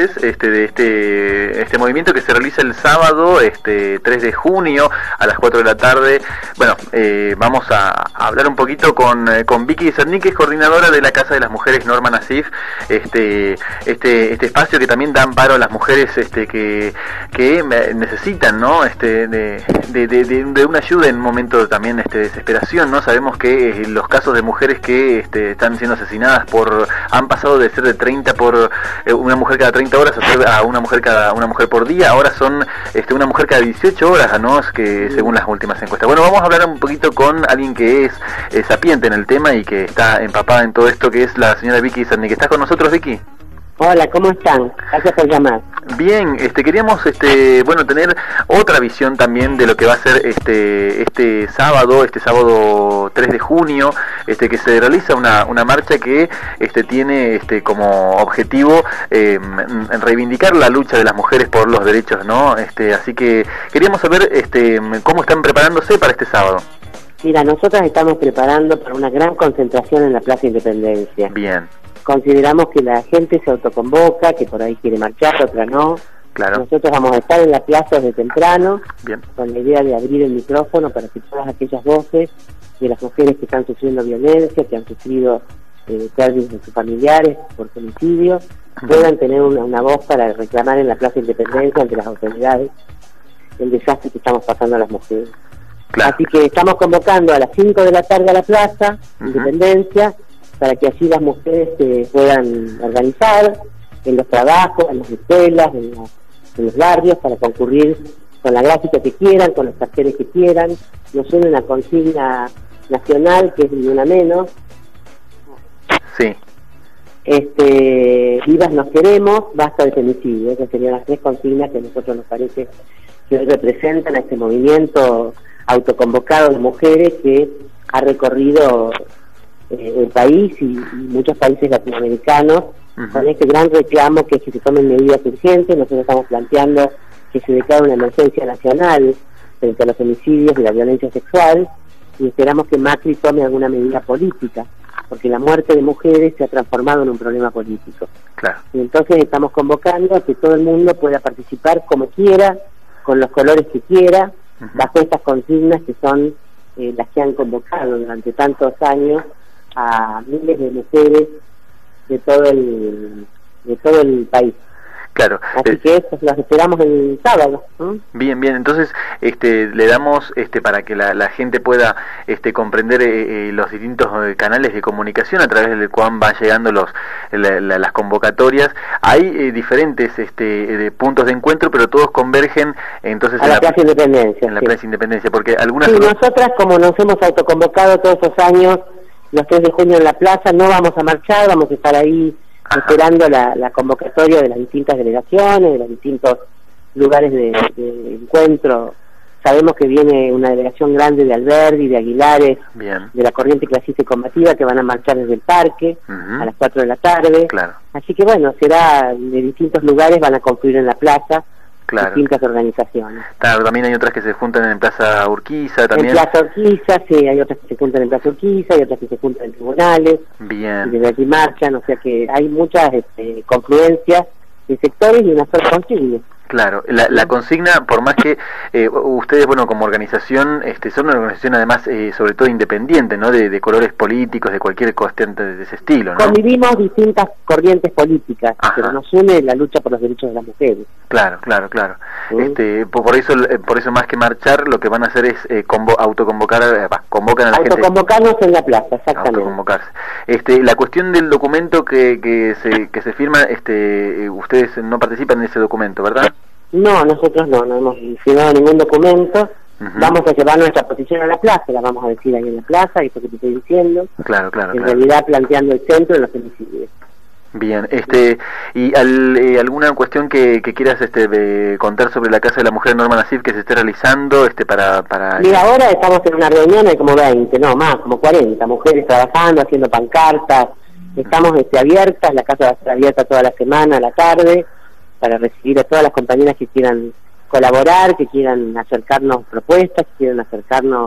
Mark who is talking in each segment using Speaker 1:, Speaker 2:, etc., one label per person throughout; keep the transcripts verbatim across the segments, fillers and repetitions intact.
Speaker 1: mujeres este, de este, este movimiento que se realiza el sábado este, tres de junio a las cuatro de la tarde. Bueno, eh, vamos a, a hablar un poquito con, eh, con Vicky Cerny, que es coordinadora de la Casa de las Mujeres Norma Nassif, este, este, este espacio que también da amparo a las mujeres este, que, que necesitan, ¿no? este, de, de, de, de una ayuda en un momento también este, de desesperación, ¿no? Sabemos que eh, los casos de mujeres que este, están siendo asesinadas por han pasado de ser de treinta por eh, una mujer cada treinta horas a ser a una mujer cada una mujer por día, ahora son este, una mujer cada dieciocho horas, ¿no? Es que según las últimas encuestas. Bueno, vamos a hablar un poquito con alguien que es eh, sapiente en el tema y que está empapada en todo esto, que es la señora Vicky Cerny. ¿Estás con nosotros, Vicky?
Speaker 2: Hola, ¿cómo están? Gracias por llamar.
Speaker 1: Bien, este queríamos este bueno tener otra visión también de lo que va a ser este este sábado, este sábado tres de junio, este que se realiza una una marcha que este tiene este como objetivo eh, reivindicar la lucha de las mujeres por los derechos, ¿no? Este, así que queríamos saber este cómo están preparándose para este sábado.
Speaker 2: Mira, nosotras estamos preparando para una gran concentración en la Plaza Independencia.
Speaker 1: Bien.
Speaker 2: Consideramos que la gente se autoconvoca, que por ahí quiere marchar, otra no.
Speaker 1: Claro.
Speaker 2: Nosotros vamos a estar en la plaza desde temprano.
Speaker 1: Bien.
Speaker 2: Con la idea de abrir el micrófono para que todas aquellas voces de las mujeres que están sufriendo violencia, que han sufrido eh, pérdidas de sus familiares por femicidio, uh-huh. puedan tener una, una voz para reclamar en la Plaza Independencia ante las autoridades el desastre que estamos pasando a las mujeres.
Speaker 1: Claro.
Speaker 2: Así que estamos convocando a las cinco de la tarde a la plaza uh-huh. Independencia, para que así las mujeres se puedan organizar en los trabajos, en las escuelas, en, la, en los barrios, para concurrir con la gráfica que quieran, con los carteles que quieran. Nos une una consigna nacional que es ni una menos.
Speaker 1: Sí.
Speaker 2: Este, vivas nos queremos, basta de femicidio. Esas serían las tres consignas que a nosotros nos parece que hoy representan a este movimiento autoconvocado de mujeres que ha recorrido Eh, el país y, y muchos países latinoamericanos uh-huh. con este gran reclamo que es que se tomen medidas urgentes. Nosotros estamos planteando que se declare una emergencia nacional frente a los homicidios y la violencia sexual, y esperamos que Macri tome alguna medida política, porque la muerte de mujeres se ha transformado en un problema político.
Speaker 1: Claro.
Speaker 2: Y entonces estamos convocando a que todo el mundo pueda participar como quiera, con los colores que quiera, uh-huh. bajo estas consignas que son eh, las que han convocado durante tantos años a miles de mujeres de todo el de todo el país.
Speaker 1: Claro.
Speaker 2: Así
Speaker 1: eh,
Speaker 2: que eso las esperamos el sábado. ¿eh?
Speaker 1: Bien, bien. Entonces, este, le damos, este, para que la, la gente pueda, este, comprender eh, eh, los distintos eh, canales de comunicación a través del cual van llegando los la, la, las convocatorias. Hay eh, diferentes, este, de puntos de encuentro, pero todos convergen, entonces
Speaker 2: a
Speaker 1: en
Speaker 2: la,
Speaker 1: la
Speaker 2: Plaza Independencia.
Speaker 1: En la
Speaker 2: sí.
Speaker 1: Plaza Independencia, porque algunas.
Speaker 2: Sí, nosotras como nos hemos autoconvocado todos esos años, los tres de junio en la plaza, no vamos a marchar, vamos a estar ahí Ajá. esperando la, la convocatoria de las distintas delegaciones, de los distintos lugares de, de encuentro. Sabemos que viene una delegación grande de Alberdi, de Aguilares,
Speaker 1: Bien.
Speaker 2: de la Corriente Clasista y Combativa, que van a marchar desde el parque uh-huh. a las cuatro de la tarde.
Speaker 1: Claro.
Speaker 2: Así que bueno, será de distintos lugares, van a confluir en la plaza.
Speaker 1: Claro.
Speaker 2: Distintas organizaciones.
Speaker 1: Claro, también hay otras que se juntan en Plaza Urquiza, también.
Speaker 2: En Plaza Urquiza, sí, hay otras que se juntan en Plaza Urquiza, hay otras que se juntan en tribunales.
Speaker 1: Bien.
Speaker 2: Y desde aquí marchan, o sea que hay muchas este, confluencias de sectores y una sola consigna.
Speaker 1: Claro, la, la consigna, por más que eh, ustedes, bueno, como organización, este, son una organización además, eh, sobre todo independiente, ¿no? De, de colores políticos, de cualquier cuestión de, de ese estilo, ¿no?
Speaker 2: Convivimos distintas corrientes políticas,
Speaker 1: Ajá.
Speaker 2: pero nos une la lucha por los derechos de las mujeres.
Speaker 1: Claro, claro, claro.
Speaker 2: ¿Sí?
Speaker 1: Este, por, por eso, por eso más que marchar, lo que van a hacer es eh, convo, autoconvocar, eh, convocan a la gente.
Speaker 2: Autoconvocarnos en la plaza, exactamente.
Speaker 1: Autoconvocarse. Este, la cuestión del documento que, que se que se firma, este, ustedes no participan en ese documento, ¿verdad?
Speaker 2: No, nosotros no, no hemos firmado ningún documento. Uh-huh. Vamos a llevar nuestra posición a la plaza, la vamos a decir ahí en la plaza, eso que te estoy diciendo.
Speaker 1: Claro, claro.
Speaker 2: En
Speaker 1: claro.
Speaker 2: realidad planteando el centro de los femicidios.
Speaker 1: Bien, este, y al, eh, alguna cuestión que, que quieras este, de contar sobre la Casa de la Mujer Norma Nassif que se esté realizando, este, para, para.
Speaker 2: Mira, ahora estamos en una reunión, hay como veinte, no más, como cuarenta mujeres trabajando, haciendo pancartas. Estamos este, abiertas, la casa va a estar abierta toda la semana, a la tarde, para recibir a todas las compañeras que quieran colaborar, que quieran acercarnos propuestas, que quieran acercarnos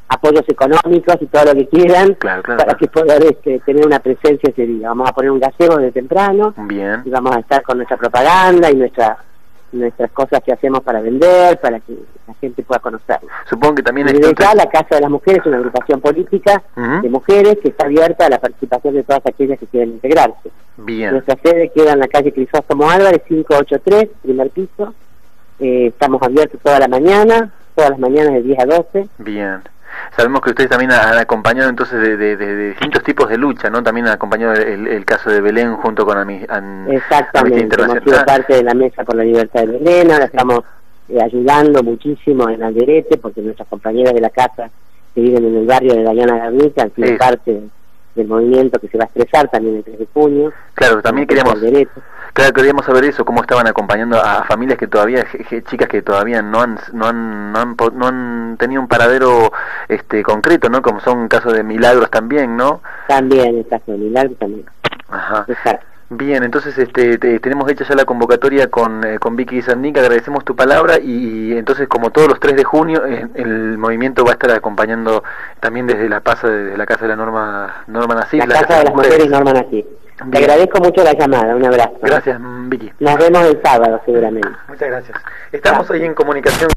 Speaker 2: apoyos económicos y todo lo que quieran,
Speaker 1: claro, claro,
Speaker 2: para
Speaker 1: claro.
Speaker 2: que poder este, tener una presencia ese día. Vamos a poner un gazebo de temprano,
Speaker 1: Bien.
Speaker 2: y vamos a estar con nuestra propaganda y nuestra nuestras cosas que hacemos para vender, para que la gente pueda conocerlo.
Speaker 1: Supongo que también...
Speaker 2: Y desde
Speaker 1: esto...
Speaker 2: ya la Casa de las Mujeres es una agrupación política
Speaker 1: uh-huh.
Speaker 2: de mujeres que está abierta a la participación de todas aquellas que quieran integrarse.
Speaker 1: Bien.
Speaker 2: Nuestra sede queda en la calle Crisóstomo Álvarez, quinientos ochenta y tres, primer piso. Eh, estamos abiertos toda la mañana, todas las mañanas de diez a doce.
Speaker 1: Bien. Sabemos que ustedes también han acompañado entonces de, de, de, de distintos tipos de lucha, ¿no? También han acompañado el, el caso de Belén junto con Ami, an,
Speaker 2: Exactamente, hemos sido parte de la Mesa por la Libertad de Belén, ahora sí. estamos eh, ayudando muchísimo en Alderete, porque nuestras compañeras de la casa que viven en el barrio de Dayana Garnica han sido sí. parte del movimiento que se va a expresar también el tres de junio.
Speaker 1: Claro, también queríamos... Claro, queríamos saber eso, cómo estaban acompañando a familias que todavía, chicas que todavía no han, no han, no han, no han tenido un paradero este concreto, ¿no? Como son casos de Milagros también, ¿no?
Speaker 2: También, el caso de Milagros también.
Speaker 1: Ajá.
Speaker 2: Exacto.
Speaker 1: Bien, entonces este te, tenemos hecha ya la convocatoria con, eh, con Vicky Guizarnik, agradecemos tu palabra y, y entonces como todos los tres de junio eh, el movimiento va a estar acompañando también desde la Pasa, desde la Casa de la Norma Norma Nasif.
Speaker 2: La, la Casa, casa de las Mujeres, mujeres Norma Nasif. Te agradezco mucho la llamada, un abrazo.
Speaker 1: Gracias, Vicky.
Speaker 2: Nos vemos el sábado seguramente.
Speaker 1: Muchas gracias. Estamos ahí en comunicación.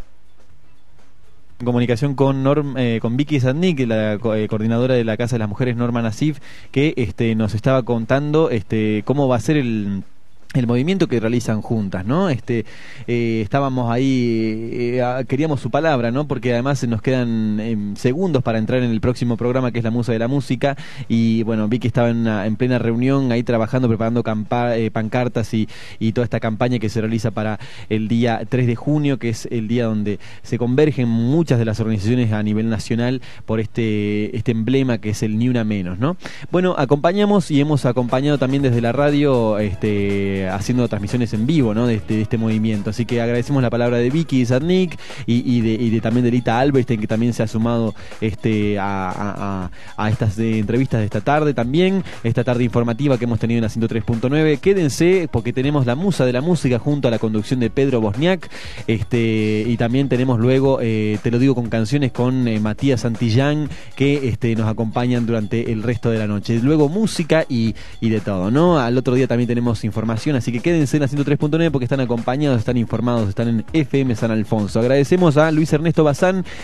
Speaker 3: En comunicación con Norm, eh, con Vicky Guizarnik, la eh, coordinadora de la Casa de las Mujeres Norma Nasif, que este, nos estaba contando este, cómo va a ser el... el movimiento que realizan juntas, ¿no? Este, eh, estábamos ahí, eh, queríamos su palabra, ¿no? Porque además nos quedan eh, segundos para entrar en el próximo programa que es La Musa de la Música y bueno, Vicky estaba en, una, en plena reunión ahí trabajando, preparando campa eh, pancartas y, y toda esta campaña que se realiza para el día tres de junio, que es el día donde se convergen muchas de las organizaciones a nivel nacional por este, este emblema que es el Ni Una Menos, ¿no? Bueno, acompañamos y hemos acompañado también desde la radio, este haciendo transmisiones en vivo, ¿no? de, este, de este movimiento, así que agradecemos la palabra de Vicky Guizarnik y, y, de, y de también de Lita Alberstein, que también se ha sumado este a, a, a estas de entrevistas de esta tarde también, esta tarde informativa que hemos tenido en la ciento tres punto nueve. Quédense porque tenemos la Musa de la Música junto a la conducción de Pedro Bosniak, este y también tenemos luego eh, Te lo digo con canciones con eh, Matías Santillán, que este, nos acompañan durante el resto de la noche, luego música y, y de todo, ¿no? Al otro día también tenemos información, así que quédense en la ciento tres punto nueve porque están acompañados, están informados, están en F M San Alfonso. Agradecemos a Luis Ernesto Bazán